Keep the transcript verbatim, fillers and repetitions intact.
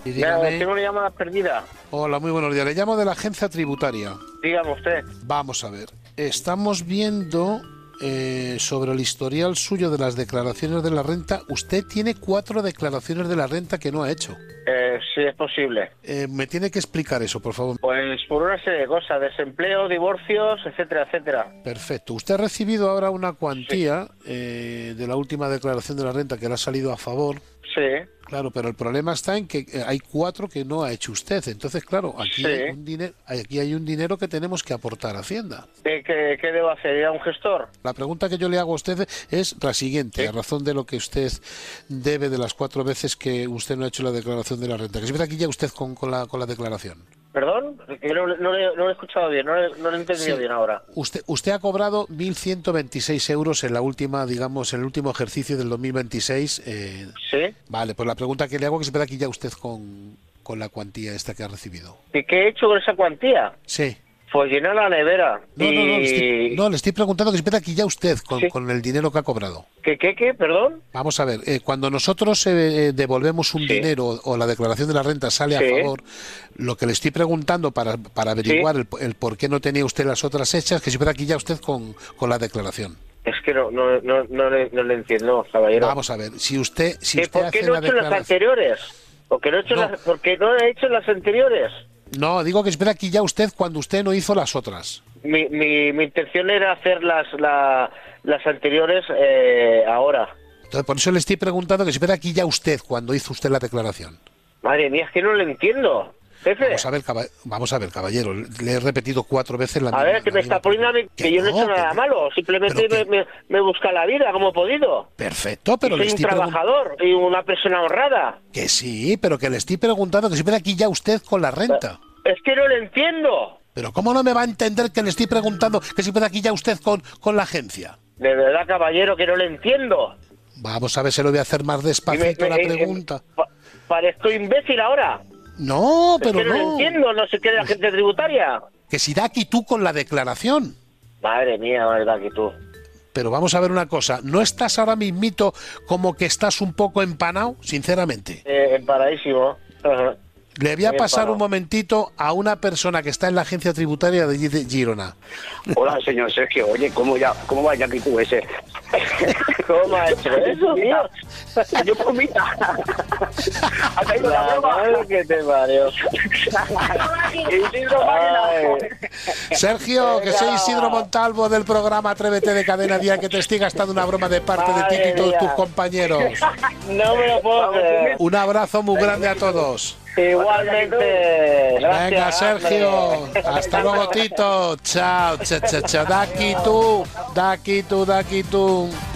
Y Ya, dígame. tengo una llamada perdida. Hola, muy buenos días. Le llamo de la agencia tributaria. Dígame usted. Vamos a ver. Estamos viendo eh, sobre el historial suyo de las declaraciones de la renta. Usted tiene cuatro declaraciones de la renta que no ha hecho. Eh, si es posible. Eh, me tiene que explicar eso, por favor. Pues por una serie de cosas, desempleo, divorcios, etcétera, etcétera. Perfecto. Usted ha recibido ahora una cuantía eh, de la última declaración de la renta que le ha salido a favor. Sí. Claro, pero el problema está en que eh, hay cuatro que no ha hecho usted. Entonces, claro, aquí, Sí. hay un dinero, aquí hay un dinero que tenemos que aportar a Hacienda. ¿Qué, qué, qué debo hacer? ¿Ir a un gestor? La pregunta que yo le hago a usted es la siguiente, Sí. a razón de lo que usted debe de las cuatro veces que usted no ha hecho la declaración de la renta. Que se empieza aquí ya usted con, con, la, con la declaración. ¿Perdón? Que no, no, le- no lo he escuchado bien, no, le- no lo he entendido Sí. bien ahora. Usted, usted ha cobrado mil ciento veintiséis euros en la última, digamos, en el último ejercicio del dos mil veintiséis. Eh, ¿Sí? vale, pues la pregunta que le hago es que se empieza aquí ya usted con, con la cuantía esta que ha recibido. ¿Y qué he hecho con esa cuantía? Sí. Pues llenar la nevera. No, y... no, no, le estoy, no, le estoy preguntando que se empieza aquí ya usted con, Sí. con el dinero que ha cobrado. ¿Qué, qué, qué? ¿Perdón? Vamos a ver, eh, cuando nosotros eh, devolvemos un Sí. dinero o la declaración de la renta sale Sí. a favor, lo que le estoy preguntando para, para averiguar el, el por qué no tenía usted las otras hechas, que se empieza aquí ya usted con, con la declaración. Es que no, no, no, no, le, no le entiendo, caballero. Vamos a ver, si usted, si ¿Que usted ¿Por qué hace no la he hecho las declaración... anteriores? ¿Por qué no he hecho, No. las, ¿por qué no he hecho las anteriores? No, digo que se empieza aquí ya usted cuando usted no hizo las otras. Mi, mi, mi intención era hacer las, la, las anteriores eh, ahora. Entonces, por eso le estoy preguntando que se empieza aquí ya usted cuando hizo usted la declaración. Madre mía, es que no lo entiendo. Jefe, Vamos a ver, caba- vamos a ver, caballero, le he repetido cuatro veces la a misma... ver, que la me misma está poniendo a mí, pregunta. que yo no he hecho que nada no. malo. Simplemente Pero me, que- me, me busca la vida como he podido. Perfecto, pero Soy le un estoy preguntando... trabajador y una persona honrada. Que sí, pero que le estoy preguntando que se empieza aquí ya usted con la renta. Es que no lo entiendo. Pero ¿cómo no me va a entender que le estoy preguntando que se empieza aquí ya usted con, con la agencia? De verdad, caballero, que no lo entiendo. Vamos a ver si lo voy a hacer más Y me- despacito me- la eh, eh, pregunta. pa- parezco imbécil ahora. No, pero es que no, lo no. entiendo, no sé qué de la gente tributaria. Que si da aquí tú con la declaración. Madre mía, verdad que tú. Pero vamos a ver una cosa, ¿no estás ahora mismito como que estás un poco empanado, sinceramente? Eh, empanadísimo. Ajá. Le voy a Muy pasar empanado. un momentito a una persona que está en la agencia tributaria de Gi- de Girona. Hola, señor Sergio. Oye, ¿cómo, ya, cómo va ya que tú ese? ¿Cómo ha hecho eso, tío? Yo comita. Ha caído la La broma. madre que te parió. Isidro Máquina. Ay. Sergio, que soy Isidro Montalvo del programa Atrévete de Cadena Día, que te estoy gastando una broma de parte de ti y todos Madre tus mía. compañeros. No me lo puedo creer. Un abrazo muy grande a todos. Igualmente. Gracias, Venga, Sergio. hombre. Hasta luego, Tito. Chao, chao, chao, chao. Da aquí tú, da aquí tú, da aquí tú.